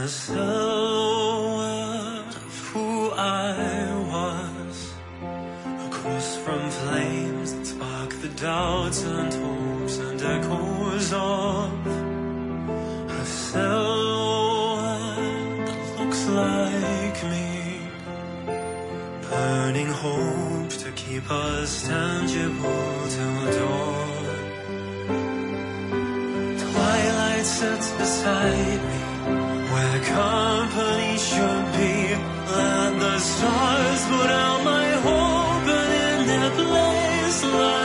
a silhouette of who I was, across from flames that spark the doubts and hopes and echoes of a silhouette that looks like me, burning hope to keep us tangible till dawn. Twilight sits beside me, where company should be. Let the stars put out my hope, and in their place